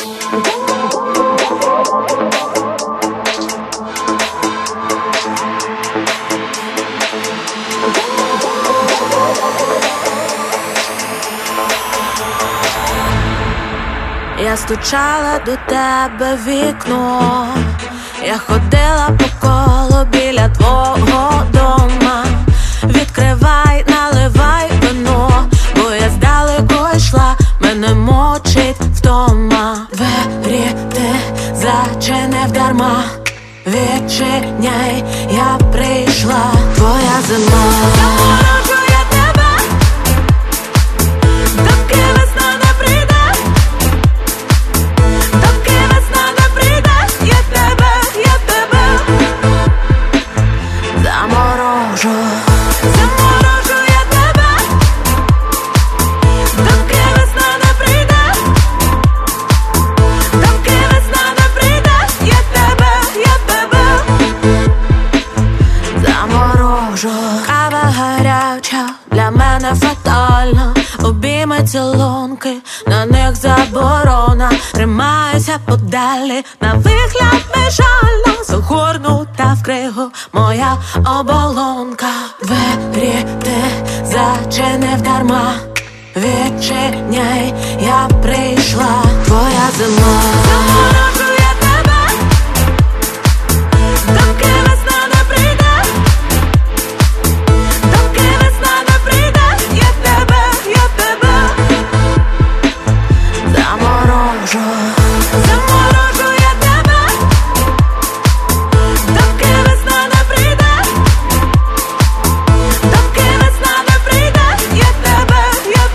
Я стучала до тебе в вікно, я ходила по колу біля твого дома. Відкривай, наливай вино, бо я здалеку йшла, мене мочить втома. Двері ти зачинив дарма, відчиняй, я прийшла, твоя зима. Заморожує тебе, доки весна не прийде, доки весна не прийде, я тебе заморожу. Заморожує тебе, доки весна не прийде, доки весна не прийде, я тебе заморожу. Кава гаряча, для мене фатальна, обійми, цілунки, на них заборона. Тримаюся подалі, на вигляд безжально, загорнута в кригу моя оболонка. Двері ти зачинив дарма, відчиняй, я прийшла, твоя зима. Заморожує тебе, доки весна не прийде, доки весна не прийде, я тебе заморожу. Заморожує тебе, доки весна не прийде, доки весна не прийде, я тебе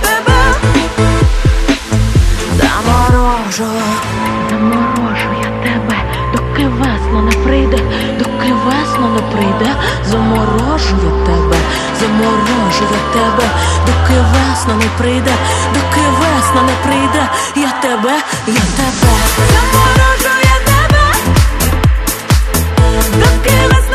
заморожу. Заморожу я тебе, доки весна не прийде, доки весна не прийде. Заморожу я тебе, заморожу я тебе, доки весна не прийде, доки весна не прийде, я тебе Заморожу я тебе, доки весна